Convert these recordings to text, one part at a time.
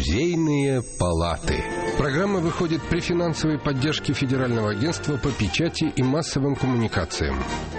Музейные палаты. Программа выходит при финансовой поддержке Федерального агентства по печати и массовым коммуникациям.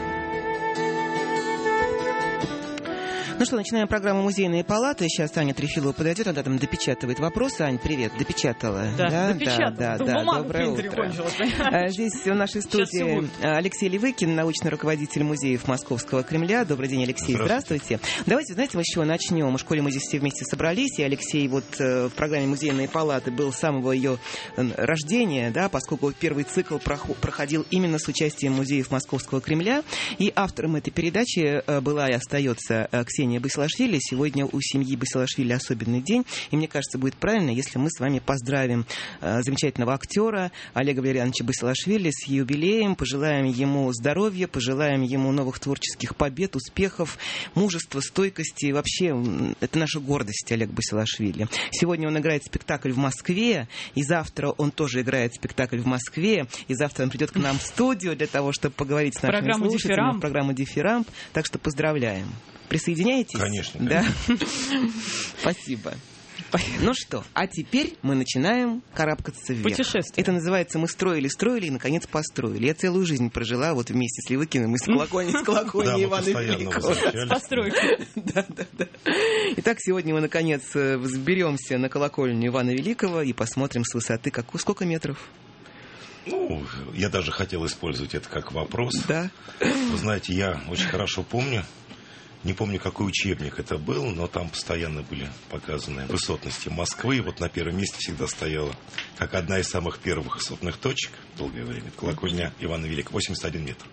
Ну что, начинаем программу «Музейные палаты». Сейчас Аня Трефилова подойдет, она там допечатывает вопросы. Ань, привет, допечатала? Да, допечатала. Да, доброе утро. Здесь в нашей студии Алексей Левыкин, научный руководитель музеев Московского Кремля. Добрый день, Алексей, здравствуйте. Давайте, знаете, мы с чего начнем? В школе мы здесь все вместе собрались, и Алексей вот в программе «Музейные палаты» был с самого ее рождения, да, поскольку первый цикл проходил именно с участием музеев Московского Кремля. И автором этой передачи была и остается Ксения Басилашвили. Сегодня у семьи Басилашвили особенный день, и мне кажется, будет правильно, если мы с вами поздравим замечательного актера Олега Валерьяновича Басилашвили с юбилеем, пожелаем ему здоровья, пожелаем ему новых творческих побед, успехов, мужества, стойкости. Вообще, это наша гордость, Олег Басилашвили. Сегодня он играет спектакль в Москве, и завтра он тоже играет спектакль в Москве, и завтра он придет к нам в студию для того, чтобы поговорить с нашими слушателями в программу «Дифирамб». Так что поздравляем. Присоединяетесь? Конечно. Да? Спасибо. Ну что, а теперь мы начинаем карабкаться вверх. Путешествие. Это называется «Мы строили и, наконец, построили». Я целую жизнь прожила вот вместе с Левыкиным и с колокольни Ивана Великого. С постройкой. Да. Итак, сегодня мы, наконец, взберемся на колокольню Ивана Великого и посмотрим с высоты, сколько метров? Ну, я даже хотел использовать это как вопрос. Да. Вы знаете, я очень хорошо помню, не помню, какой учебник это был, но там постоянно были показаны высотности Москвы. И вот на первом месте всегда стояла, как одна из самых первых высотных точек, долгое время, колокольня Ивана Великого, 81 метр.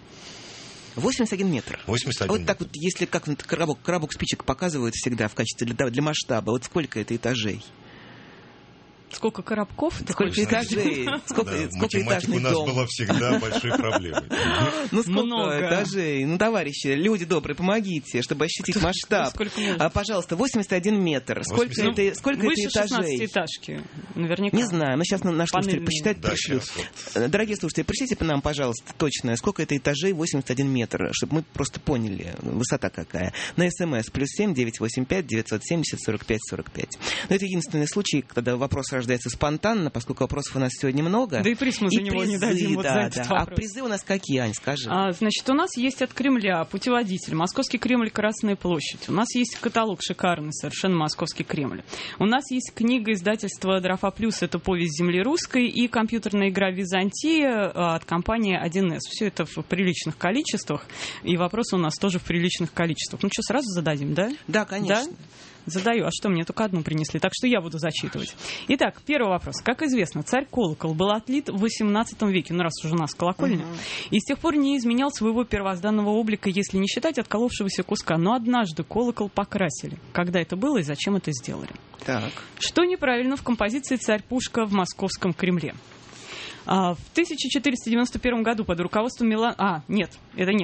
81 метр. 81 вот метр. Так вот, если как коробок спичек показывают всегда в качестве для масштаба, вот сколько это этажей? Сколько коробков? Сколько этажей? Сколько этажный у нас дом? была всегда большой проблемой. Ну, сколько Много этажей? Ну, товарищи, люди добрые, помогите, чтобы ощутить масштаб. Пожалуйста, 81 метр. Сколько это выше этажей? 16-этажки, наверняка. Не знаю, но сейчас наши слушатели посчитают, пришлют. Дорогие слушатели, пришлите по нам, пожалуйста, точно, сколько это этажей 81 метр, чтобы мы просто поняли, высота какая. На СМС +7 985 970 45 45. Но это единственный случай, когда вопрос рождается спонтанно, поскольку вопросов у нас сегодня много. Да и приз мы за него не дадим. Вот за этот вопрос. А призы у нас какие, Ань, скажи? Значит, у нас есть от Кремля путеводитель «Московский Кремль. Красная площадь». У нас есть каталог шикарный, совершенно «Московский Кремль». У нас есть книга издательства «Дрофа плюс», это «Повесть земли русской», и компьютерная игра «Византия» от компании 1С. Все это в приличных количествах, и вопросы у нас тоже в приличных количествах. Ну что, сразу зададим, да? Да, конечно. Да? Задаю. А что, мне только одну принесли, так что я буду зачитывать. Итак, первый вопрос. Как известно, царь-колокол был отлит в XVIII веке, ну раз уже у нас колокольня, и с тех пор не изменял своего первозданного облика, если не считать отколовшегося куска. Но однажды колокол покрасили. Когда это было и зачем это сделали? Так. Что неправильно в композиции «Царь-пушка» в Московском Кремле? В 1491 году под руководством Нет,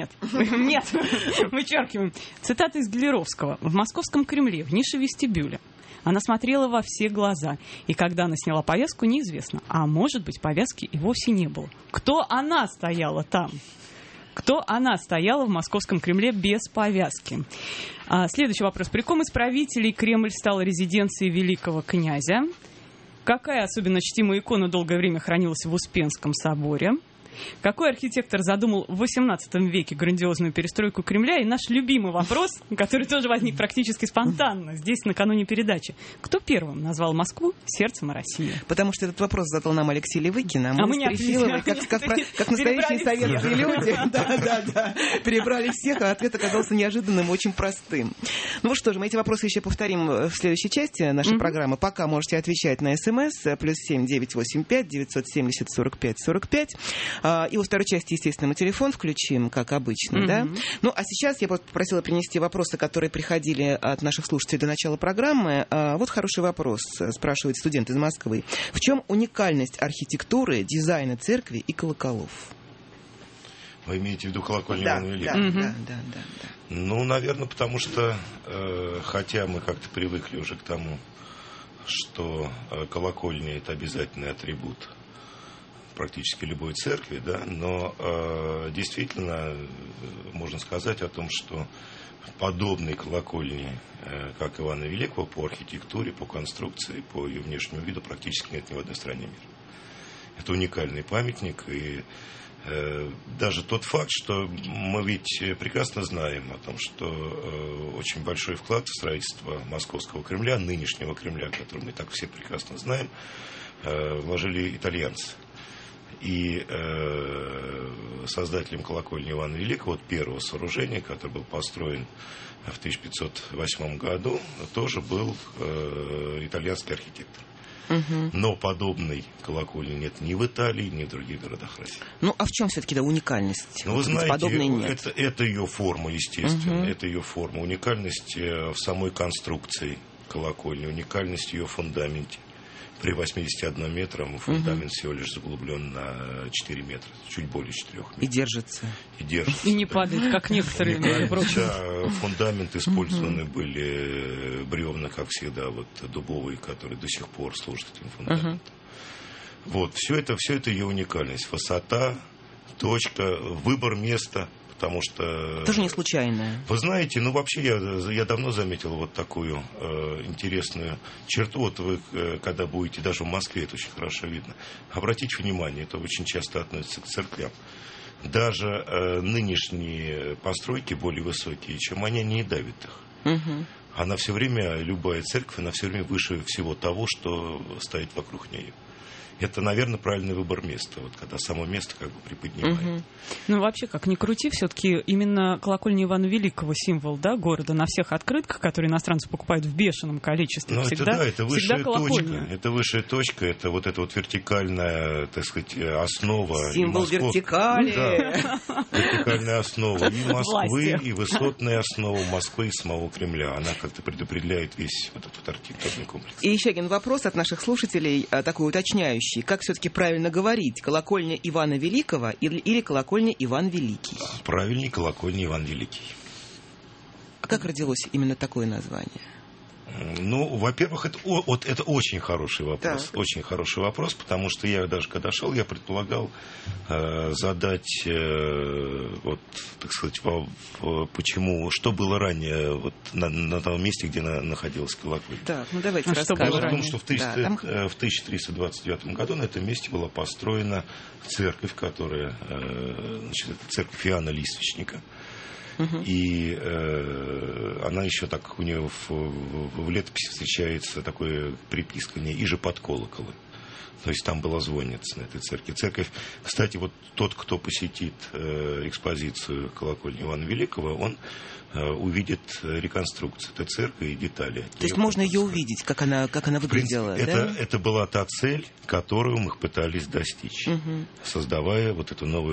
вычеркиваем. Цитата из Глеровского. В Московском Кремле, в нише вестибюля, она смотрела во все глаза. И когда она сняла повязку, неизвестно. А может быть, повязки и вовсе не было. Кто она стояла там? Кто она стояла в Московском Кремле без повязки? Следующий вопрос. При ком из правителей Кремль стал резиденцией великого князя? Какая особенно чтимая икона долгое время хранилась в Успенском соборе? Какой архитектор задумал в XVIII веке грандиозную перестройку Кремля? И наш любимый вопрос, который тоже возник практически спонтанно здесь накануне передачи. Кто первым назвал Москву сердцем России? Потому что этот вопрос задал нам Алексей Левыкин, а мы с Трефиловой, как настоящие советские люди, перебрали всех, а ответ оказался неожиданным и очень простым. Ну что же, мы эти вопросы еще повторим в следующей части нашей программы. Пока можете отвечать на СМС +7 985 970 45 45. И во второй части, естественно, мы телефон включим, как обычно, да? Ну, а сейчас я попросила принести вопросы, которые приходили от наших слушателей до начала программы. Вот хороший вопрос, спрашивает студент из Москвы. В чем уникальность архитектуры, дизайна церкви и колоколов? Вы имеете в виду колокольню Ивана Великого? Да. Ну, наверное, потому что, хотя мы как-то привыкли уже к тому, что колокольня – это обязательный атрибут практически любой церкви, да, но действительно можно сказать о том, что подобной колокольни, как Ивана Великого, по архитектуре, по конструкции, по ее внешнему виду практически нет ни в одной стране мира. Это уникальный памятник, и даже тот факт, что мы ведь прекрасно знаем о том, что очень большой вклад в строительство Московского Кремля, нынешнего Кремля, который мы так все прекрасно знаем, вложили итальянцы. И создателем колокольни Ивана Великого, вот первого сооружения, который был построен в 1508 году, тоже был итальянский архитектор. Но подобной колокольни нет ни в Италии, ни в других городах России. Ну, а в чем все-таки уникальность? Ну, вы знаете, подобной нет. Это ее форма, естественно. Это ее форма. Уникальность в самой конструкции колокольни, уникальность в ее фундаменте. При 81 метрах фундамент всего лишь заглублен на 4 метра, чуть более 4 метров. И держится. И не падает, как некоторые, между прочим. Да, фундамент использованы были бревна, как всегда, вот дубовые, которые до сих пор служат этим фундаментом. Вот, все это ее уникальность. Высота, точка, выбор места. Потому что... Тоже не случайное. Вы знаете, ну вообще я давно заметил вот такую интересную черту. Вот вы, когда будете, даже в Москве это очень хорошо видно, обратите внимание, это очень часто относится к церквям. Даже нынешние постройки более высокие, чем они не давят их. Она все время, любая церковь, она все время выше всего того, что стоит вокруг нее. Это, наверное, правильный выбор места, вот когда само место как бы приподнимает. Ну, вообще, как ни крути, все-таки именно колокольня Ивана Великого символ, да, города на всех открытках, которые иностранцы покупают в бешеном количестве. Ну, всегда, это высшая точка. Это высшая точка, это вот эта вот вертикальная, так сказать, основа. Символ вертикали. Да, вертикальная основа и Москвы, и высотная основа Москвы и самого Кремля. Она как-то предопределяет весь вот этот архитектурный комплекс. И еще один вопрос от наших слушателей, такой уточняющий. Как все-таки правильно говорить? Колокольня Ивана Великого или колокольня Иван Великий? Правильней колокольня Иван Великий. А как родилось именно такое название? Ну, во-первых, это очень хороший вопрос. Так. Очень хороший вопрос, потому что я даже когда шел, я предполагал задать, вот, так сказать, почему, что было ранее вот, на том месте, где находилась колокольня. Так, ну давайте расскажем. Дело в том, что в 1329 году на этом месте была построена церковь, которая, значит, это церковь Иоанна Листвичника. И она еще так, у нее в летописи встречается такое приписка, не иже под колоколы. То есть там была звонница на этой церкви. Церковь, кстати, вот тот, кто посетит экспозицию колокольни Ивана Великого, он увидит реконструкцию этой церкви и детали. То есть можно ее увидеть, как она выглядела, принципе, да? Это была та цель, которую мы пытались достичь, создавая вот эту новую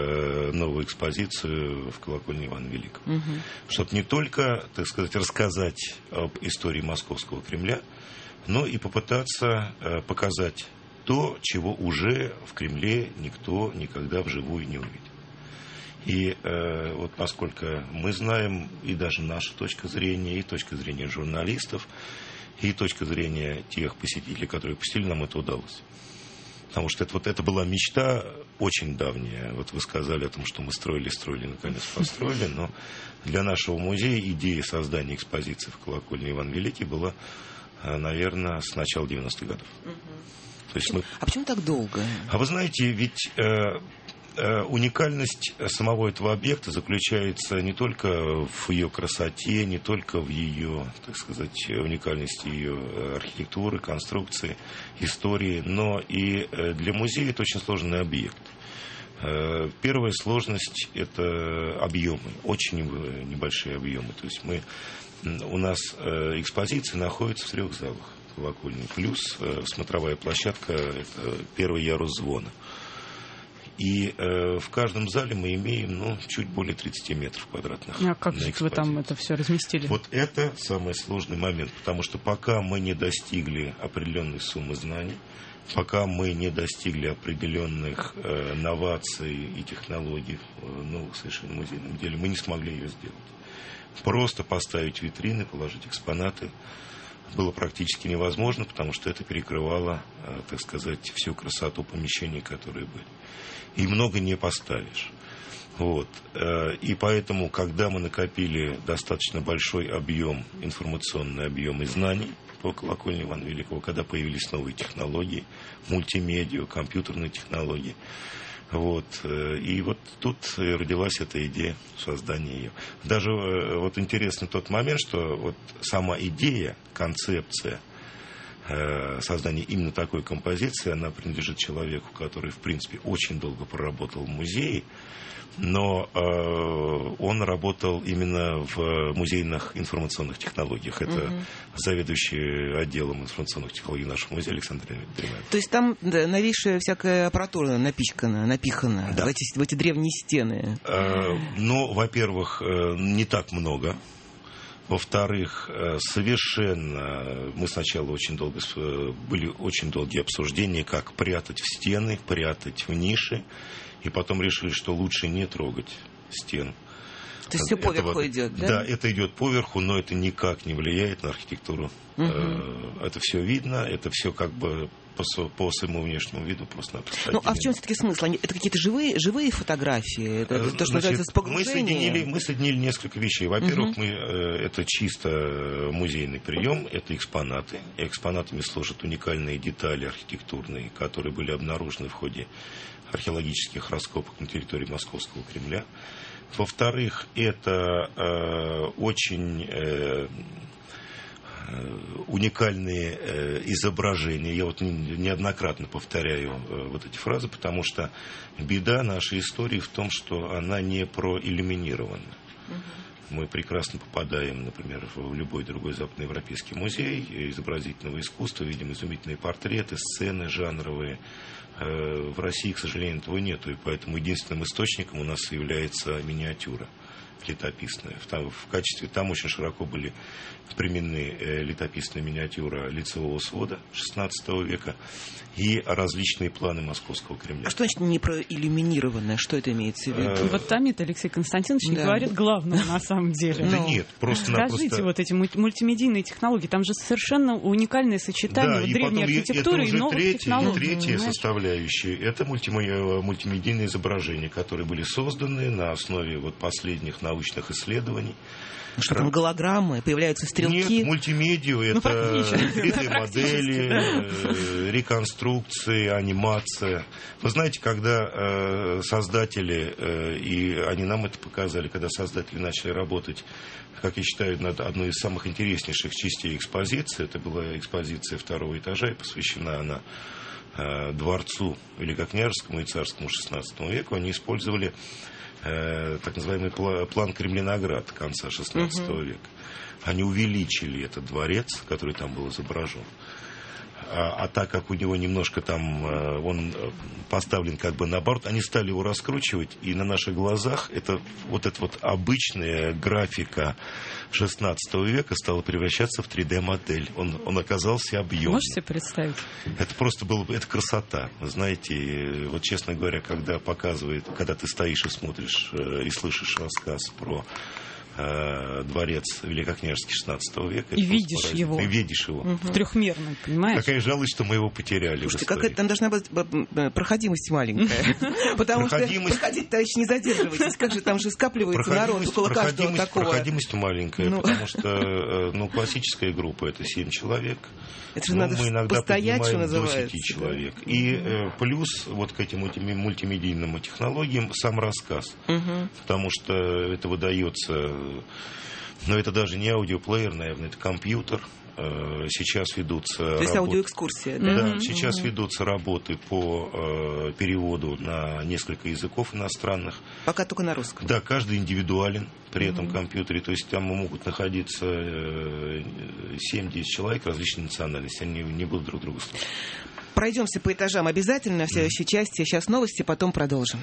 экспозицию в колокольне Ивана Великого. Чтобы не только, так сказать, рассказать об истории Московского Кремля, но и попытаться показать то, чего уже в Кремле никто никогда вживую не увидел. И вот поскольку мы знаем, и даже наша точка зрения, и точка зрения журналистов, и точка зрения тех посетителей, которые посетили, нам это удалось. Потому что это была мечта очень давняя. Вот вы сказали о том, что мы строили, наконец построили, но для нашего музея идея создания экспозиции в колокольне Иван Великий была, наверное, с начала 90-х годов. То есть А почему так долго? А вы знаете, ведь уникальность самого этого объекта заключается не только в ее красоте, не только в ее, так сказать, уникальности ее архитектуры, конструкции, истории, но и для музея это очень сложный объект. Первая сложность – это объемы, очень небольшие объемы. То есть у нас экспозиции находятся в 3 залах колокольни, плюс смотровая площадка – это первый ярус звона. И в каждом зале мы имеем чуть более 30 метров квадратных. А как же вы там это все разместили? Вот это самый сложный момент, потому что пока мы не достигли определенной суммы знаний, пока мы не достигли определенных новаций и технологий в новых совершенно музейном деле, мы не смогли ее сделать. Просто поставить витрины, положить экспонаты было практически невозможно, потому что это перекрывало, так сказать, всю красоту помещений, которые были. И много не поставишь. Вот. И поэтому, когда мы накопили достаточно большой объем, информационный объем и знаний по колокольне Ивана Великого, когда появились новые технологии, мультимедиа, компьютерные технологии, вот. И вот тут родилась эта идея создания ее. Даже вот интересный тот момент, что вот сама идея, концепция создания именно такой композиции, она принадлежит человеку, который, в принципе, очень долго проработал в музее, но он работал именно в музейных информационных технологиях. Это заведующий отделом информационных технологий нашего музея Александр Дремяев. То есть там новейшая всякая аппаратура напихана да. в эти древние стены? Ну, во-первых, не так много. Во-вторых, совершенно мы сначала были очень долгие обсуждения, как прятать в стены, прятать в ниши, и потом решили, что лучше не трогать стен. То есть все поверху идет, да? Да, это идет поверху, но это никак не влияет на архитектуру. Это все видно, это все как бы по своему внешнему виду просто. Ну, а в чем все-таки смысл? Это какие-то живые фотографии? Это то, что называется с погружением? Мы соединили несколько вещей. Во-первых, это чисто музейный прием, это экспонаты. Экспонатами служат уникальные детали архитектурные, которые были обнаружены в ходе археологических раскопок на территории Московского Кремля. Во-вторых, это очень уникальные изображения. Я вот неоднократно повторяю вот эти фразы, потому что беда нашей истории в том, что она не проиллюминирована. Мы прекрасно попадаем, например, в любой другой западноевропейский музей изобразительного искусства, видим изумительные портреты, сцены жанровые. В России, к сожалению, этого нету, и поэтому единственным источником у нас является миниатюра летописная. В качестве там очень широко были применены летописная миниатюра лицевого свода XVI века и различные планы Московского Кремля. А что значит не проиллюминированное? Что это имеется в виду? Вот томит Алексей Константинович не говорит главного на самом деле. Да нет, просто-напросто... Скажите, вот эти мультимедийные технологии, там же совершенно уникальное сочетание древней архитектуры и новых технологий. И третья составляющая, это мультимедийные изображения, которые были созданы на основе вот последних научных исследований. Что там, голограммы, появляются стрелки? Нет, мультимедиа, это 3D-модели, реконструкции, анимация. Вы знаете, когда создатели, и они нам это показали, когда создатели начали работать, как я считаю, над одной из самых интереснейших частей экспозиции, это была экспозиция второго этажа, и посвящена она дворцу великокняжескому и царскому XVI веку, они использовали так называемый план Кремлинограда конца XVI века. Они увеличили этот дворец, который там был изображен. А так как у него немножко там он поставлен как бы наоборот, они стали его раскручивать, и на наших глазах эта вот обычная графика XVI века стала превращаться в 3D-модель. Он оказался объемным. Можете представить? Это просто это красота. Вы знаете, вот честно говоря, когда ты стоишь и смотришь и слышишь рассказ про дворец великокняжеский XVI века. И видишь его. И видишь его. В трехмерном, понимаешь? Какая жалость, что мы его потеряли. Слушайте, какая там должна быть проходимость маленькая. Потому что проходить, товарищи, не задерживайтесь. Как же там же скапливается народ около каждого такого. Проходимость маленькая, потому что классическая группа это 7 человек. Это же надо постоять, что называется. До 10 человек. И плюс вот к этим мультимедийным технологиям сам рассказ. Потому что это выдается... Но это даже не аудиоплеер, наверное, это компьютер. Сейчас ведутся... То есть аудиоэкскурсия, да? Да, сейчас ведутся работы по переводу на несколько языков иностранных. Пока только на русском. Да, каждый индивидуален при этом компьютере. То есть там могут находиться 7-10 человек различной национальности. Они не будут друг друга слушать. Пройдемся по этажам обязательно в следующей части. Сейчас новости, потом продолжим.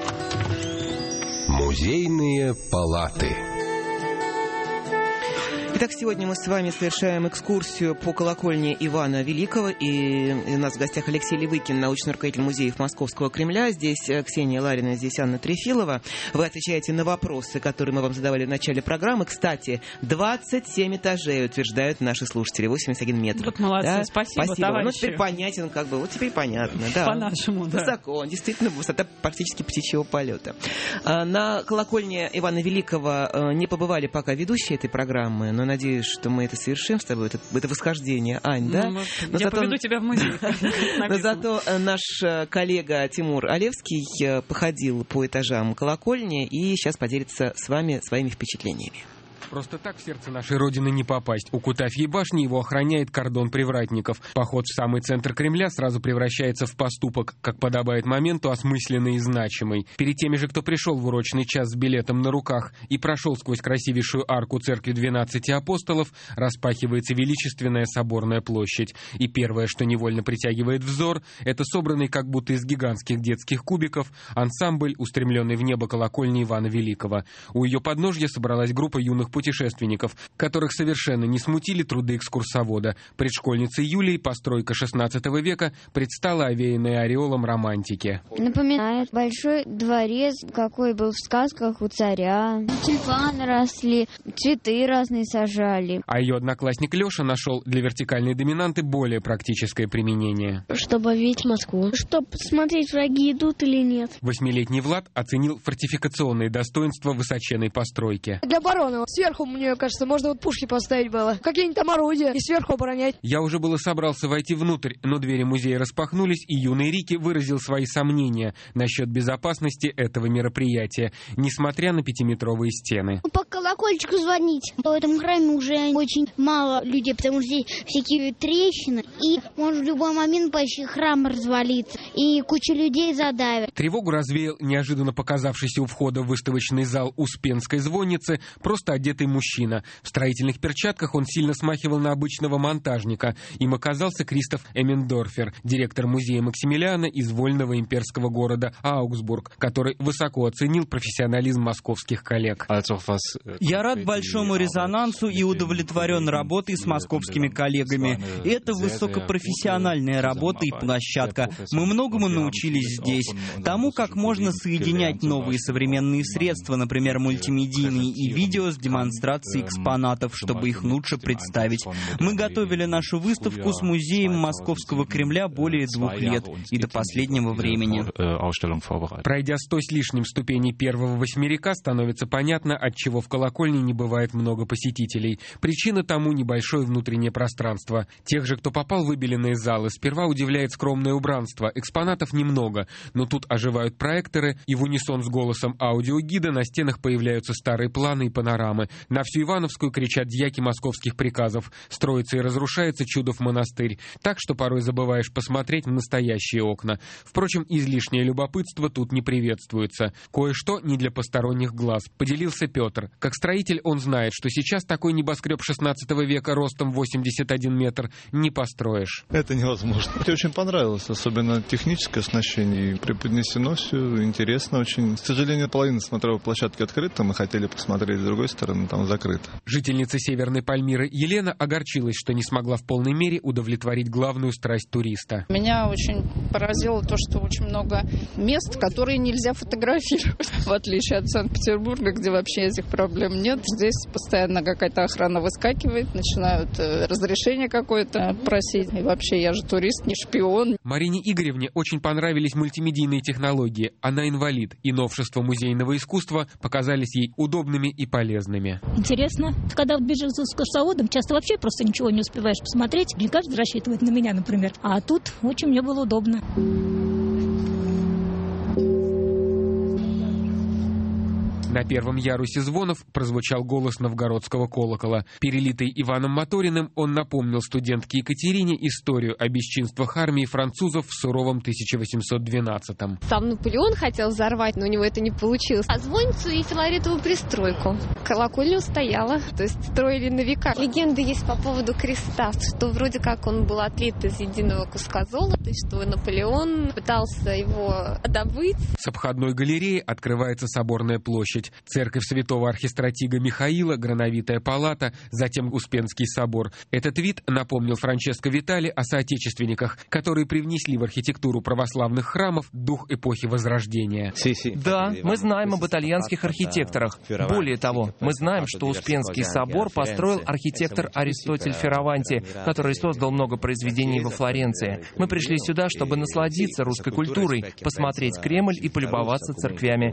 Музейные палаты. Итак, сегодня мы с вами совершаем экскурсию по колокольне Ивана Великого. И у нас в гостях Алексей Левыкин, научный руководитель музеев Московского Кремля. Здесь Ксения Ларина, здесь Анна Трефилова. Вы отвечаете на вопросы, которые мы вам задавали в начале программы. Кстати, 27 этажей, утверждают наши слушатели, 81 метр. Вот молодцы, да? Спасибо, товарищи. Ну, теперь понятен, вот теперь понятно. Да. По-нашему, да. Высоко, действительно, высота практически птичьего полета. На колокольне Ивана Великого не побывали пока ведущие этой программы, но надеюсь, что мы это совершим с тобой, это восхождение, Ань, да? Я поведу тебя в музей. Но зато наш коллега Тимур Олевский походил по этажам колокольни и сейчас поделится с вами своими впечатлениями. Просто так в сердце нашей Родины не попасть. У Кутафьей башни его охраняет кордон привратников. Поход в самый центр Кремля сразу превращается в поступок, как подобает моменту, осмысленный и значимый. Перед теми же, кто пришел в урочный час с билетом на руках и прошел сквозь красивейшую арку церкви 12 апостолов, распахивается величественная соборная площадь. И первое, что невольно притягивает взор, это собранный как будто из гигантских детских кубиков ансамбль, устремленный в небо колокольни Ивана Великого. У ее подножья собралась группа юных путешественников, которых совершенно не смутили труды экскурсовода. Предшкольнице Юлии постройка XVI века предстала овеянная ореолом романтики. Напоминает большой дворец, какой был в сказках у царя. Тюльпаны росли, цветы разные сажали. А ее одноклассник Леша нашел для вертикальной доминанты более практическое применение. Чтобы видеть Москву. Чтобы посмотреть, враги идут или нет. 8-летний Влад оценил фортификационные достоинства высоченной постройки. Для обороны. Сверху, мне кажется, можно вот пушки поставить было. Какие-нибудь там орудия и сверху оборонять. Я уже было собрался войти внутрь, но двери музея распахнулись, и юный Рики выразил свои сомнения насчет безопасности этого мероприятия, несмотря на 5-метровые стены. По колокольчику звонить. В этом храме уже очень мало людей, потому что здесь всякие трещины, и может в любой момент почти храм развалиться, и куча людей задавят. Тревогу развеял неожиданно показавшийся у входа в выставочный зал Успенской звонницы просто одетый мужчина. В строительных перчатках он сильно смахивал на обычного монтажника. Им оказался Кристоф Эммендорфер, директор музея Максимилиана из вольного имперского города Аугсбург, который высоко оценил профессионализм московских коллег. Я рад большому резонансу и удовлетворен работой с московскими коллегами. Это высокопрофессиональная работа и площадка. Мы многому научились здесь. Тому, как можно соединять новые современные средства, например, мультимедийные и видео с демонстрацией экспонатов, чтобы их лучше представить. Мы готовили нашу выставку с музеем Московского Кремля более 2 лет и до последнего времени. Пройдя 100 с лишним ступеней первого восьмерика, становится понятно, отчего в колокольне не бывает много посетителей. Причина тому — небольшое внутреннее пространство. Тех же, кто попал в выбеленные залы, сперва удивляет скромное убранство. Экспонатов немного, но тут оживают проекторы, и в унисон с голосом аудиогида на стенах появляются старые планы и панорамы. На всю Ивановскую кричат дьяки московских приказов. Строится и разрушается чудов монастырь, так что порой забываешь посмотреть в настоящие окна. Впрочем, излишнее любопытство тут не приветствуется. Кое-что не для посторонних глаз. Поделился Петр. Как строитель он знает, что сейчас такой небоскреб XVI века ростом 81 метр не построишь. Это невозможно. Мне очень понравилось, особенно техническое оснащение. Преподнесено все интересно очень. К сожалению, половина смотровой площадки открыта. Мы хотели посмотреть с другой стороны, там закрыто. Жительница Северной Пальмиры Елена огорчилась, что не смогла в полной мере удовлетворить главную страсть туриста. Меня очень поразило то, что очень много мест, которые нельзя фотографировать. В отличие от Санкт-Петербурга, где вообще этих проблем нет. Здесь постоянно какая-то охрана выскакивает, начинают разрешение какое-то просить. И вообще, я же турист, не шпион. Марине Игоревне очень понравились мультимедийные технологии. Она инвалид, и новшества музейного искусства показались ей удобными и полезными. Интересно. Когда бежишь за экскурсоводом, часто вообще просто ничего не успеваешь посмотреть. Не каждый рассчитывает на меня, например. А тут очень мне было удобно. На первом ярусе звонов прозвучал голос новгородского колокола. Перелитый Иваном Моториным, он напомнил студентке Екатерине историю о бесчинствах армии французов в суровом 1812-м. Сам Наполеон хотел взорвать, но у него это не получилось. А звонницу и филаретовую пристройку. Колокольня устояла, то есть строили на века. Легенда есть по поводу креста, что вроде как он был отлит из единого куска золота, и что Наполеон пытался его добыть. С обходной галереи открывается соборная площадь. взглянуть. Церковь святого архистратига Михаила, Грановитая палата, затем Успенский собор. Этот вид напомнил Франческо Витали о соотечественниках, которые привнесли в архитектуру православных храмов дух эпохи Возрождения. Да, мы знаем об итальянских архитекторах. Более того, мы знаем, что Успенский собор построил архитектор Аристотель Фираванти, который создал много произведений во Флоренции. Мы пришли сюда, чтобы насладиться русской культурой, посмотреть Кремль и полюбоваться церквями.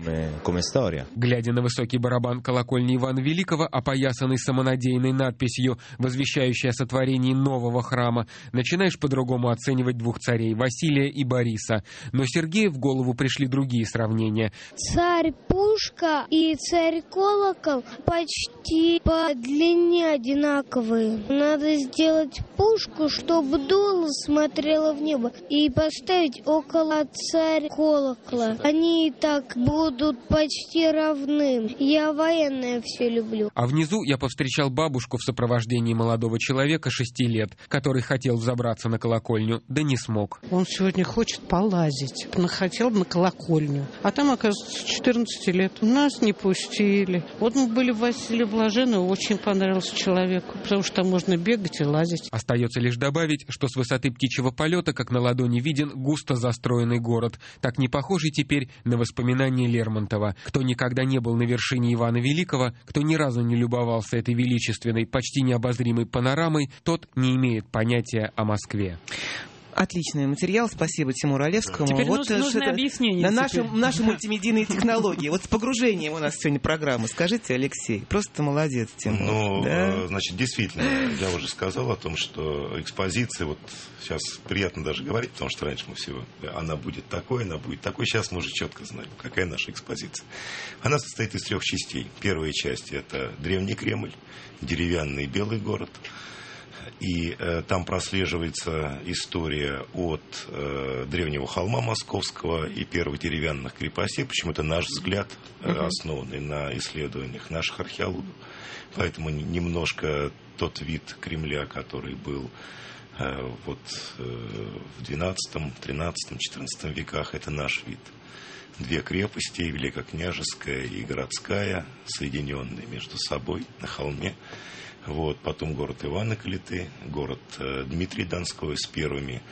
Глядя на высокий барабан колокольни Ивана Великого, опоясанный самонадеянной надписью, возвещающей о сотворении нового храма, начинаешь по-другому оценивать двух царей, Василия и Бориса. Но Сергею в голову пришли другие сравнения. Царь-пушка и царь-колокол почти по длине одинаковые. Надо сделать пушку, чтобы дуло смотрело в небо, и поставить около царь-колокола. Они и так будут почти равны. Я военное все люблю. А внизу я повстречал бабушку в сопровождении молодого человека 6 лет, который хотел взобраться на колокольню, да не смог. Он сегодня хочет полазить. Он хотел на колокольню. А там, оказывается, 14 лет. Нас не пустили. Вот мы были в Василии Блаженного, очень понравился человеку, потому что там можно бегать и лазить. Остается лишь добавить, что с высоты птичьего полета, как на ладони виден, густо застроенный город, так не похожий теперь на воспоминания Лермонтова. Кто никогда не был на вершине Ивана Великого, кто ни разу не любовался этой величественной, почти необозримой панорамой, тот не имеет понятия о Москве. Отличный материал, спасибо Тимуру Олевскому. Теперь нужно объяснение. На наши мультимедийные технологии. Вот с погружением у нас сегодня программа. Скажите, Алексей, просто молодец, Тимур. Ну, да? Значит, действительно, я уже сказал о том, что экспозиция, вот сейчас приятно даже говорить, потому что раньше мы всего, она будет такой, сейчас мы уже четко знаем, какая наша экспозиция. Она состоит из 3 частей. Первая часть — это древний Кремль, деревянный белый город. И там прослеживается история от древнего холма Московского и первых деревянных крепостей. Почему это наш взгляд, основанный на исследованиях наших археологов. Поэтому немножко тот вид Кремля, который был вот в XII, XIII, XIV веках, это наш вид. 2 крепости, Великокняжеская и Городская, соединенные между собой на холме. Вот, потом город Ивана Калиты, город Дмитрия Донского с первыми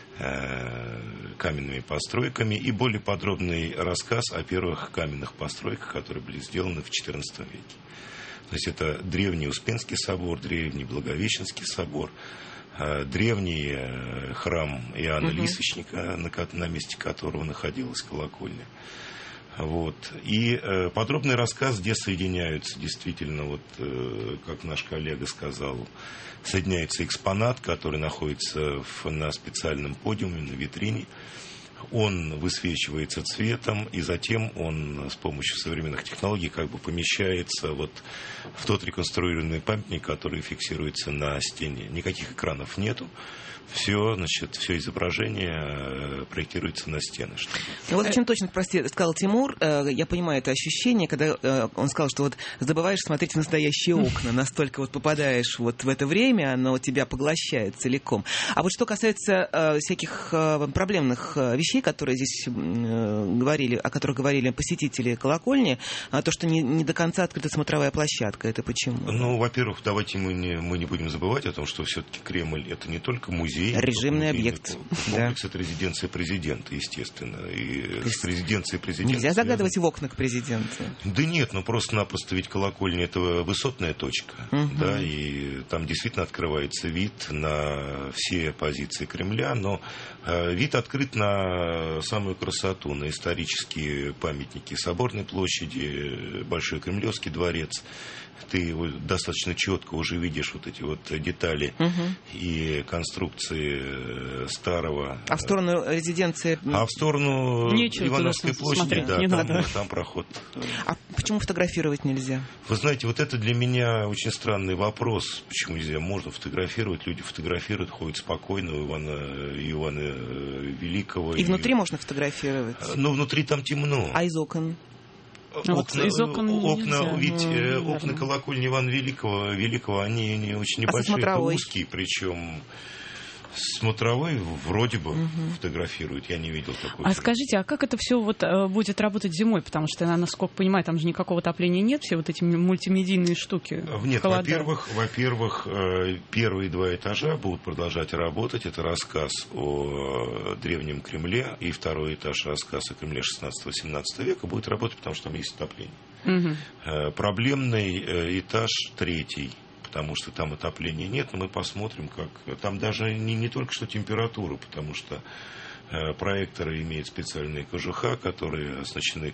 каменными постройками и более подробный рассказ о первых каменных постройках, которые были сделаны в XIV веке. То есть это древний Успенский собор, древний Благовещенский собор, древний храм Иоанна Лисочника, на месте которого находилась колокольня. Вот. И подробный рассказ, где соединяются действительно, вот, как наш коллега сказал, соединяется экспонат, который находится на специальном подиуме, на витрине. Он высвечивается цветом, и затем он с помощью современных технологий как бы помещается вот в тот реконструированный памятник, который фиксируется на стене. Никаких экранов нету. Все, значит, все изображение проектируется на стены. Вот очень точно, сказал Тимур, я понимаю это ощущение, когда он сказал, что вот забываешь смотреть в настоящие окна, настолько вот попадаешь вот в это время, оно тебя поглощает целиком. А вот что касается всяких проблемных вещей, которые здесь говорили, о которых говорили посетители колокольни, то, что не до конца открыта смотровая площадка, это почему? Ну, во-первых, давайте мы не будем забывать о том, что все-таки Кремль — это не только музей, режимный объект. Комплекс — это резиденция президента, естественно. И с резиденцией президента нельзя загадывать в окна к президенту. Да нет, ну просто-напросто ведь колокольня — это высотная точка. Да, и там действительно открывается вид на все позиции Кремля, но вид открыт на самую красоту, на исторические памятники Соборной площади, Большой Кремлевский дворец. Ты достаточно четко уже видишь вот эти вот детали и конструкции старого. А в сторону резиденции? А в сторону Ивановской площади, да, там проход. А почему фотографировать нельзя? Вы знаете, вот это для меня очень странный вопрос. Почему нельзя? Можно фотографировать, люди фотографируют, ходят спокойно у Ивана Великого. И внутри можно фотографировать? Ну, внутри там темно. А из окон? Окна колокольни Ивана Великого, они не очень небольшие, узкие, причем Смотровой вроде бы фотографирует, я не видел такого. А скажите, а как это все вот будет работать зимой? Потому что, насколько понимаю, там же никакого отопления нет, все вот эти мультимедийные штуки. Нет, во-первых, первые 2 этажа будут продолжать работать. Это рассказ о Древнем Кремле, и 2-й этаж рассказ о Кремле 16-17 века будет работать, потому что там есть отопление. Проблемный этаж 3-й. Потому что там отопления нет, но мы посмотрим, как... Там даже не только что температура, потому что проекторы имеют специальные кожуха, которые оснащены,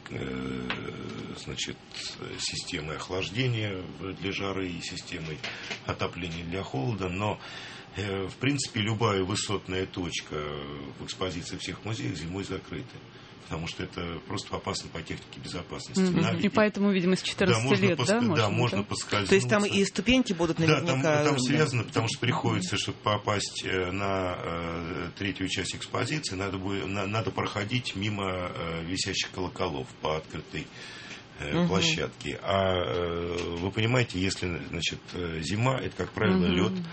значит, системой охлаждения для жары и системой отопления для холода, но в принципе любая высотная точка в экспозиции всех музеев зимой закрыта. Потому что это просто опасно по технике безопасности. И поэтому, видимо, с 14 лет, да? Можно поскользнуться. То есть там и ступеньки будут наверняка... Да, там связано, потому что приходится, чтобы попасть на 3-ю часть экспозиции, надо проходить мимо висящих колоколов по открытой площадке. А вы понимаете, если, значит, зима, это, как правило,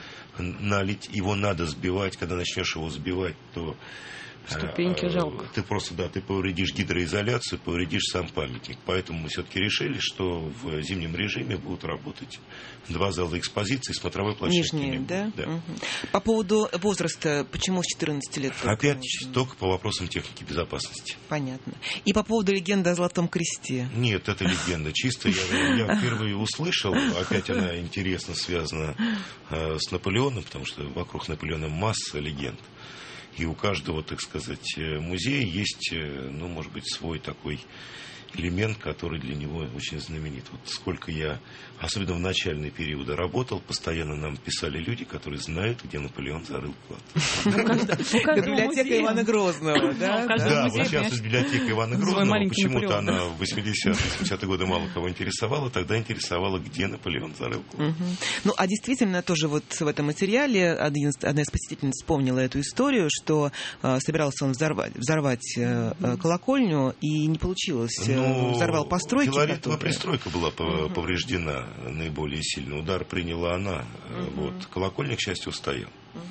лед, его надо сбивать. Когда начнешь его сбивать, то... Ступеньки жалко. Ты просто, ты повредишь гидроизоляцию, повредишь сам памятник. Поэтому мы все-таки решили, что в зимнем режиме будут работать 2 зала экспозиции, смотровой площадки. Нижние, да? По поводу возраста, почему с 14 лет? Опять только по вопросам техники безопасности. Понятно. И по поводу легенды о Золотом Кресте? Нет, это легенда. Чисто я впервые услышал, опять она интересно связана с Наполеоном, потому что вокруг Наполеона масса легенд. И у каждого, так сказать, музея есть, ну, может быть, свой такой элемент, который для него очень знаменит. Вот сколько я, особенно в начальные периоды, работал, постоянно нам писали люди, которые знают, где Наполеон зарыл клад. Библиотека Ивана Грозного, да? Да, вот сейчас библиотека Ивана Грозного, почему-то она в 80-е годы мало кого интересовала, тогда интересовала, где Наполеон зарыл клад. Ну, а действительно, тоже вот в этом материале одна из посетительниц вспомнила эту историю, что собирался он взорвать колокольню, и не получилось. Взорвал постройки. Филаретова пристройка была повреждена наиболее сильно. Удар приняла она. Вот. Колокольня, к счастью, устоял.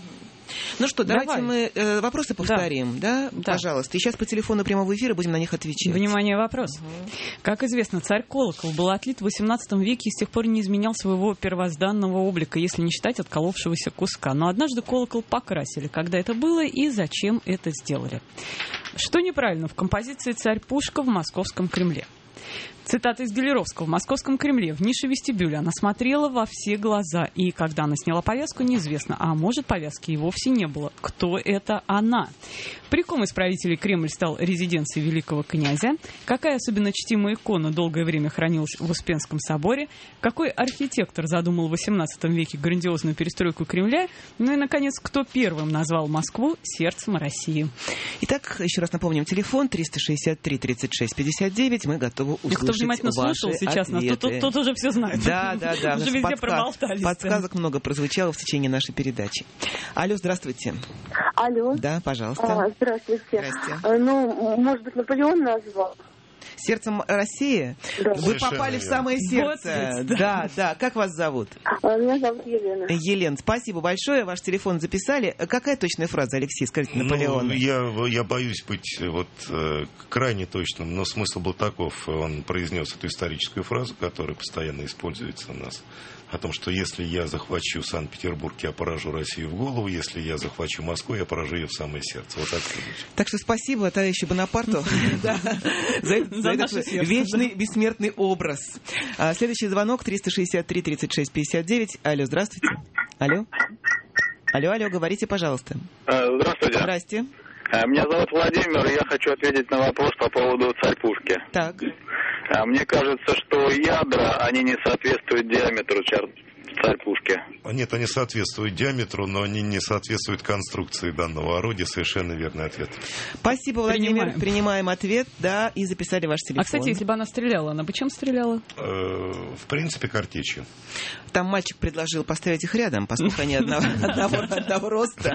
Ну что, давайте мы вопросы повторим, да? Пожалуйста. И сейчас по телефону прямого эфира будем на них отвечать. Внимание, вопрос. Как известно, царь Колокол был отлит в XVIII веке и с тех пор не изменял своего первозданного облика, если не считать отколовшегося куска. Но однажды колокол покрасили. Когда это было и зачем это сделали? Что неправильно в композиции «Царь-пушка» в Московском Кремле? Цитата из Галеровского. В Московском Кремле в нише вестибюля она смотрела во все глаза. И когда она сняла повязку, неизвестно. А может, повязки и вовсе не было. Кто это она? При ком из правителей Кремль стал резиденцией великого князя? Какая особенно чтимая икона долгое время хранилась в Успенском соборе? Какой архитектор задумал в XVIII веке грандиозную перестройку Кремля? Ну и, наконец, кто первым назвал Москву сердцем России? Итак, еще раз напомним, телефон 363-36-59. Мы готовы услышать внимательно слушал сейчас нас, тут уже все знают. Да. Уже везде проболтались. Подсказок много прозвучало в течение нашей передачи. Алло, здравствуйте. Алло. Да, пожалуйста. Здравствуйте. Здрасте. Ну, может быть, Наполеон назвал. Сердцем России? Да. Вы попали в самое сердце. Вот, да. Как вас зовут? Меня зовут Елена. Елена, спасибо большое. Ваш телефон записали. Какая точная фраза, Алексей, скажите, Наполеона? Я боюсь быть крайне точным, но смысл был таков. Он произнес эту историческую фразу, которая постоянно используется у нас. О том, что если я захвачу Санкт-Петербург, я поражу Россию в голову, если я захвачу Москву, я поражу ее в самое сердце. Вот так сказать. Так что спасибо товарищу Бонапарту за этот вечный бессмертный образ. Следующий звонок 363-36-59. Алло, здравствуйте. Алло, говорите, пожалуйста. Здравствуйте. Здрасте. Меня зовут Владимир, и я хочу ответить на вопрос по поводу царь-пушки. Так. Мне кажется, что ядра, они не соответствуют диаметру царь-пушки. Нет, они соответствуют диаметру, но они не соответствуют конструкции данного орудия. Совершенно верный ответ. Спасибо, Владимир. Принимаем ответ, да, и записали ваш телефон. А, кстати, если бы она стреляла, она бы чем стреляла? В принципе, картечью. Там мальчик предложил поставить их рядом, поскольку они одного роста.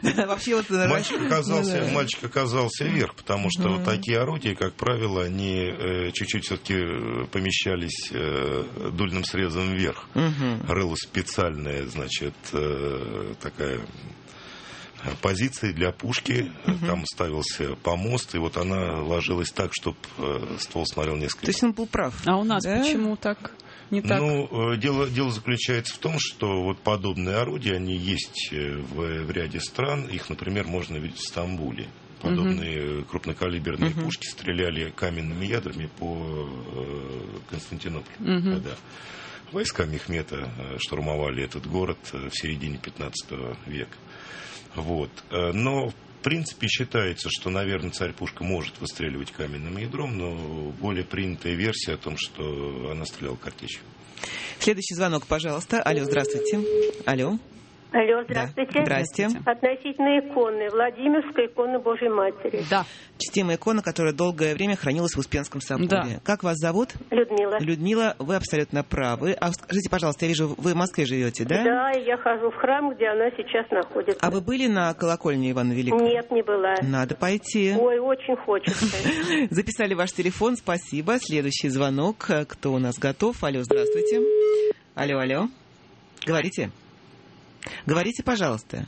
Мальчик оказался вверх, потому что вот такие орудия, как правило, они чуть-чуть все-таки помещались дульным срезом вверх. Рыло специальная, значит, такая позиции для пушки. Там ставился помост, и вот она ложилась так, чтобы ствол смотрел несколько. То есть он был прав. А у нас почему так? Не так? Ну, дело заключается в том, что вот подобные орудия, они есть в ряде стран. Их, например, можно видеть в Стамбуле. Подобные крупнокалиберные пушки стреляли каменными ядрами по Константинополю. Когда войска Мехмета штурмовали этот город в середине 15 века. Вот. Но в принципе считается, что, наверное, царь-пушка может выстреливать каменным ядром, но более принятая версия о том, что она стреляла картечью. Следующий звонок, пожалуйста. Алло, здравствуйте. Алло. Алло, здравствуйте. Да. Здрасте. Относительно иконы, Владимирской иконы Божьей Матери. Да. Чтимая икона, которая долгое время хранилась в Успенском соборе. Да. Как вас зовут? Людмила. Людмила, вы абсолютно правы. А скажите, пожалуйста, я вижу, вы в Москве живете, да? Да, я хожу в храм, где она сейчас находится. А вы были на колокольне Ивана Великого? Нет, не была. Надо пойти. Ой, очень хочется. Записали ваш телефон, спасибо. Следующий звонок. Кто у нас готов? Алло, здравствуйте. Алло. Говорите. Говорите, пожалуйста.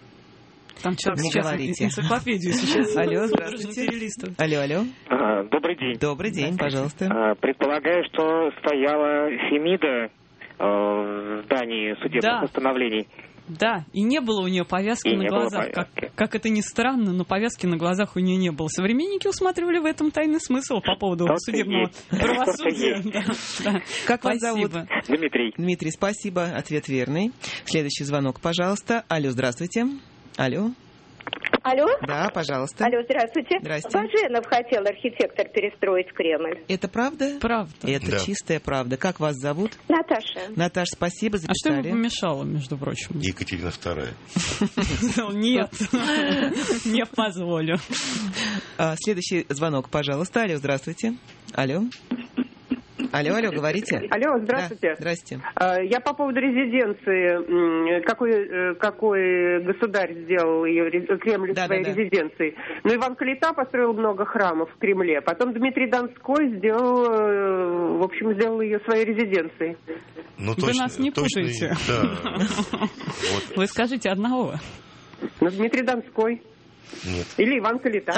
Там что-то не говорите. Энциклопедию сейчас. Алло, здравствуйте. Алло. Добрый день. Добрый день, пожалуйста. Предполагаю, что стояла Фемида в здании судебных постановлений. Да, и не было у нее повязки на глазах. Как это ни странно, но повязки на глазах у нее не было. Современники усматривали в этом тайный смысл по поводу судебного правосудия. Как вас зовут? Дмитрий. Дмитрий, спасибо. Ответ верный. Следующий звонок, пожалуйста. Алло, здравствуйте. Алло. Алло? Да, пожалуйста. Алло, здравствуйте. Здрасте. Баженов хотел, архитектор, перестроить Кремль. Это правда? Правда. Это чистая правда. Как вас зовут? Наташа. Наташа, спасибо, записали. А что ему помешало, между прочим? Екатерина II. Нет, не позволю. Следующий звонок, пожалуйста. Алло, здравствуйте. Алло, говорите. Алло, здравствуйте. Да, здрасте. Я по поводу резиденции. Какой государь сделал Кремль своей резиденцией? Ну, Иван Калита построил много храмов в Кремле. Потом Дмитрий Донской сделал ее своей резиденцией. Вы нас не путаете. Вы скажите одного. Дмитрий Донской. Нет. Или Иван Калита.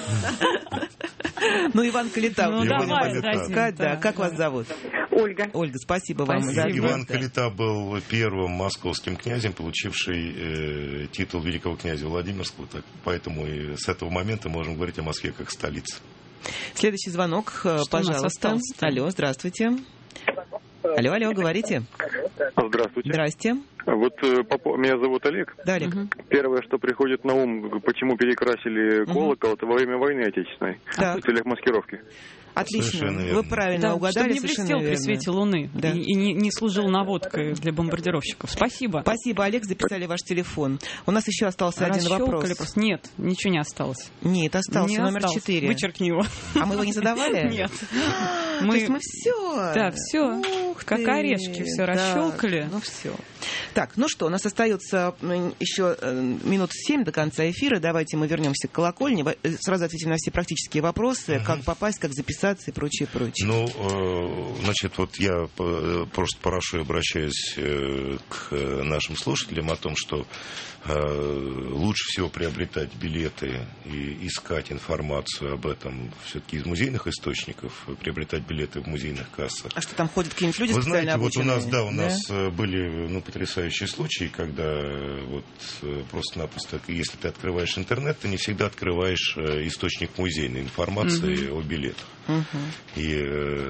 Иван Калита. Давай, да. Как вас зовут? Ольга. Ольга, спасибо вам. Иван Калита был первым московским князем, получивший титул великого князя Владимирского. Поэтому и с этого момента можем говорить о Москве как столице. Следующий звонок, пожалуйста. Алло, здравствуйте. Алло, говорите. Здравствуйте. Здрасте. Вот меня зовут Олег. Да, Олег. Первое, что приходит на ум, почему перекрасили колокол, это во время войны Отечественной. В целях маскировки. Отлично, вы правильно угадали. Чтобы не блестел при свете луны и не служил наводкой для бомбардировщиков. Спасибо. Спасибо, Олег, записали ваш телефон. У нас еще остался один вопрос. Нет, ничего не осталось. Нет, остался номер 4. Вычеркни его. А мы его не задавали? Нет. То есть мы все. Да, все. Как орешки все расщелкали. Ну все. Так, ну что, у нас остается еще минут 7 до конца эфира. Давайте мы вернемся к колокольне. Сразу ответим на все практические вопросы. Как попасть, как записаться и прочее. Ну, значит, вот я просто прошу и обращаюсь к нашим слушателям о том, что лучше всего приобретать билеты и искать информацию об этом все-таки из музейных источников, приобретать билеты в музейных кассах. А что там ходят какие-нибудь люди специально обученные? Вот у нас были потрясающие случаи, когда вот просто-напросто, если ты открываешь интернет, ты не всегда открываешь источник музейной информации о билетах. И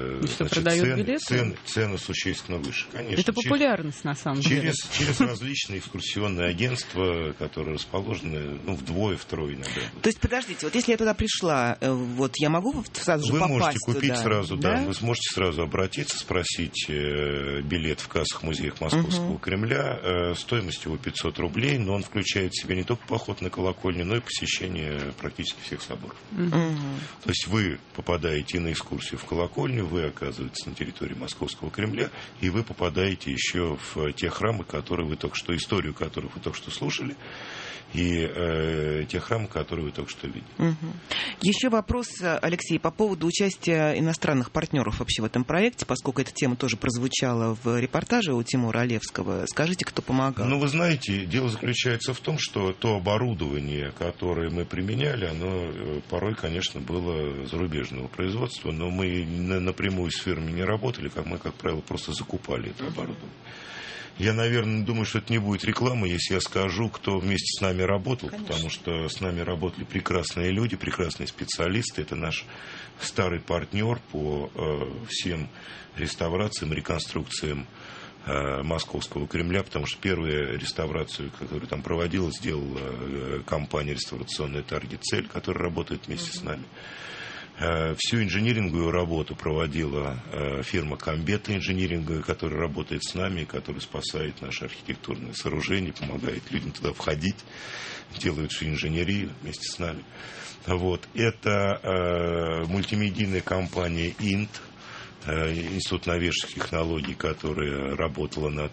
цены существенно выше, конечно. Это популярность, на самом деле. Через различные экскурсионные агентства, которые расположены вдвое-втрое иногда. То есть, подождите, вот если я туда пришла, вот я могу сразу же попасть туда? Вы можете купить сразу, да? Вы сможете сразу обратиться, спросить билет в кассах музеев Московского Кремля. Стоимость его 500 рублей, но он включает в себя не только поход на колокольню, но и посещение практически всех соборов. То есть вы попадаете на экскурсию в колокольню, вы оказываетесь на территории Московского Кремля, и вы попадаете еще в те храмы, которые вы только что, историю которых вы только что слушали. и те храмы, которые вы только что видели. Еще вопрос, Алексей, по поводу участия иностранных партнеров вообще в этом проекте, поскольку эта тема тоже прозвучала в репортаже у Тимура Олевского. Скажите, кто помогал? Ну, вы знаете, дело заключается в том, что то оборудование, которое мы применяли, оно порой, конечно, было зарубежного производства, но мы напрямую с фирмами не работали, мы, как правило, просто закупали это оборудование. Я, наверное, думаю, что это не будет рекламы, если я скажу, кто вместе с нами работал, конечно. Потому что с нами работали прекрасные люди, прекрасные специалисты. Это наш старый партнер по всем реставрациям, реконструкциям Московского Кремля, потому что первую реставрацию, которую там проводилась, сделала компания реставрационная «Таргет-Цель», которая работает вместе с нами. Всю инжиниринговую работу проводила фирма «Комбета» инжиниринговая, которая работает с нами, которая спасает наши архитектурные сооружения, помогает людям туда входить, делают всю инженерию вместе с нами. Вот. Это мультимедийная компания «Инт», Институт новейших технологий, которая работала над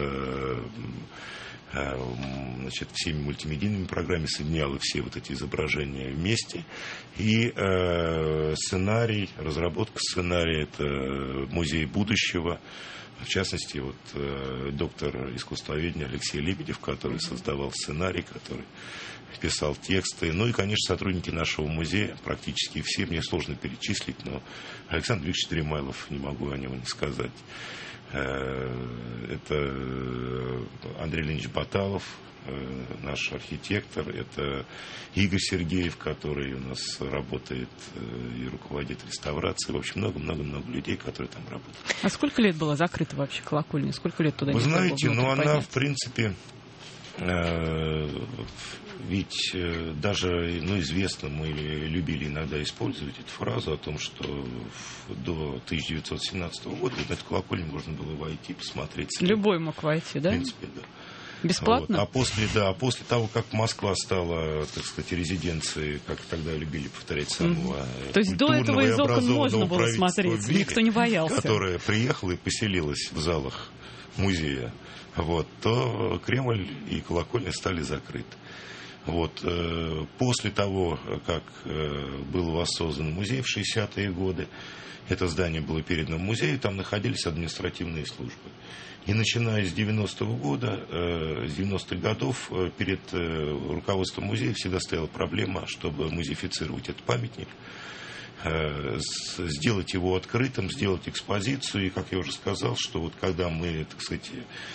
всеми мультимедийными программами, соединяла все вот эти изображения вместе. И сценарий, разработка сценария, это музей будущего. В частности, вот доктор искусствоведения Алексей Лебедев, который создавал сценарий, который писал тексты. Ну и, конечно, сотрудники нашего музея, практически все, мне сложно перечислить, но Александр Викторович Тремайлов, не могу о нем не сказать. Это Андрей Леонидович Баталов, наш архитектор, это Игорь Сергеев, который у нас работает и руководит реставрацией. В общем, много-много-много людей, которые там работают. А сколько лет была закрыта вообще колокольня? Сколько лет туда не было? Вы знаете, ну она, в принципе, ведь даже, известно, мы любили иногда использовать эту фразу о том, что до 1917 года на эту колокольню можно было войти, посмотреть. Любой мог войти, да? В принципе, да. Бесплатно? Вот. После того, как Москва стала, так сказать, резиденцией, как тогда любили повторять, самого То есть до этого из окон можно было смотреть, никто не боялся. Которая приехала и поселилась в залах музея, то Кремль и колокольня стали закрыты. После того, как был воссоздан музей в 60-е годы, это здание было передано музею, там находились административные службы. И начиная с 90-го года, с 90-х годов, перед руководством музея всегда стояла проблема, чтобы музеифицировать этот памятник, сделать его открытым, сделать экспозицию. И, как я уже сказал, что когда мы, так сказать,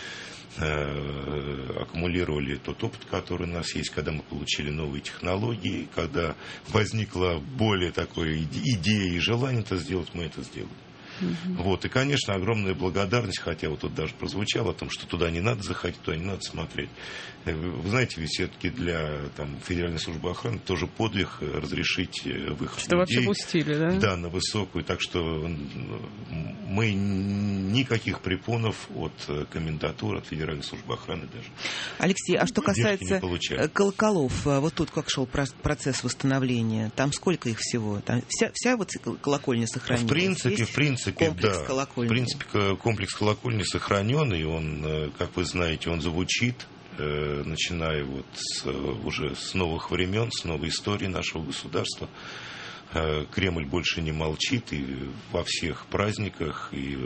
аккумулировали тот опыт, который у нас есть, когда мы получили новые технологии, когда возникла более такой идея и желание это сделать, мы это сделали. И, конечно, огромная благодарность, хотя тут даже прозвучало о том, что туда не надо заходить, туда не надо смотреть. Вы знаете, ведь все-таки для Федеральной службы охраны тоже подвиг разрешить выход что людей. Вообще пустили, да? Да, на высокую. Так что мы никаких препонов от комендатуры, от Федеральной службы охраны даже. Алексей, а что касается колоколов, тут как шел процесс восстановления? Там сколько их всего? Там вся колокольня сохранилась? В принципе, комплекс колокольни. В принципе, комплекс колокольни сохранен, и он, как вы знаете, он звучит, начиная уже с новых времен, с новой истории нашего государства. Кремль больше не молчит, и во всех праздниках, и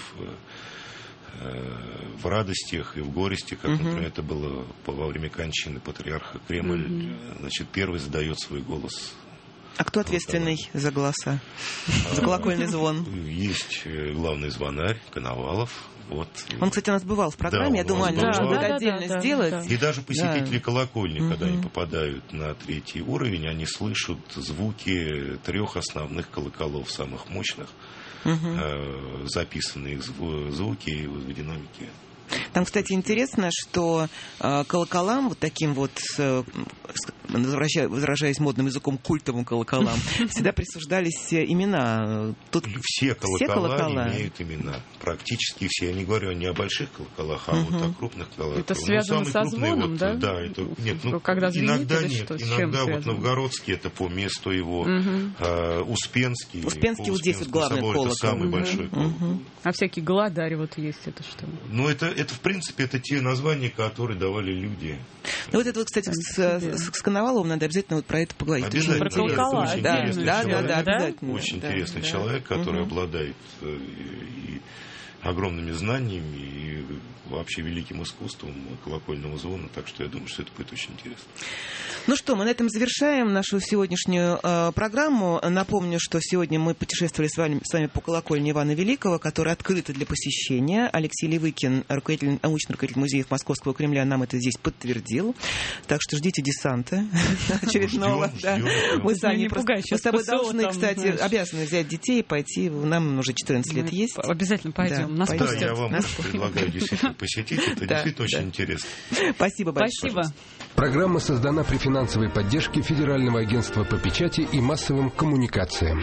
в радостях, и в горестях, как, например, это было во время кончины патриарха. Кремль, первый задает свой голос. А кто ответственный за голоса? За колокольный звон? Есть главный звонарь Коновалов. Он, кстати, у нас бывал в программе, я думаю, нужно будет отдельно сделать. И даже посетители колокольни, когда они попадают на 3-й уровень, они слышат звуки 3 основных колоколов, самых мощных, записанные их звуки в динамике. Там, кстати, интересно, что колоколам таким выражаясь модным языком, культовым колоколам, всегда присуждались имена. Тут все колокола имеют имена. Практически все. Я не говорю не о больших колоколах, а вот о крупных колоколах. Это связано со звоном, да? Да, это, нет, когда звенит, иногда нет. Что? Иногда вот новгородский, это по месту его, Успенский. Успенский вот здесь вот главный собор, колокол. Это самый большой колокол. А всякие голодари вот есть, это что? Ну, это в принципе, это те названия, которые давали люди. Ну, вот это вот, кстати, с Коноваловым надо обязательно вот про это поговорить. Обязательно. Про колокола. Очень обязательно. Очень интересный человек, который обладает и огромными знаниями и вообще великим искусством колокольного звона, так что я думаю, что это будет очень интересно. Ну что, мы на этом завершаем нашу сегодняшнюю программу. Напомню, что сегодня мы путешествовали с вами по колокольне Ивана Великого, которая открыта для посещения. Алексей Левыкин, научный руководитель музеев Московского Кремля, нам это здесь подтвердил. Так что ждите десанта очередного. Мы сами с тобой должны, кстати, обязаны взять детей и пойти. Нам уже 14 лет есть. Обязательно пойдем. Да, я вам предлагаю действительно посетить. Это действительно очень интересно. Спасибо большое. Спасибо. Программа создана при финансовой поддержке Федерального агентства по печати и массовым коммуникациям.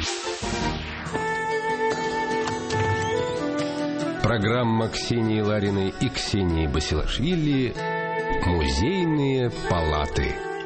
Программа Ксении Лариной и Ксении Басилашвили «Музейные палаты».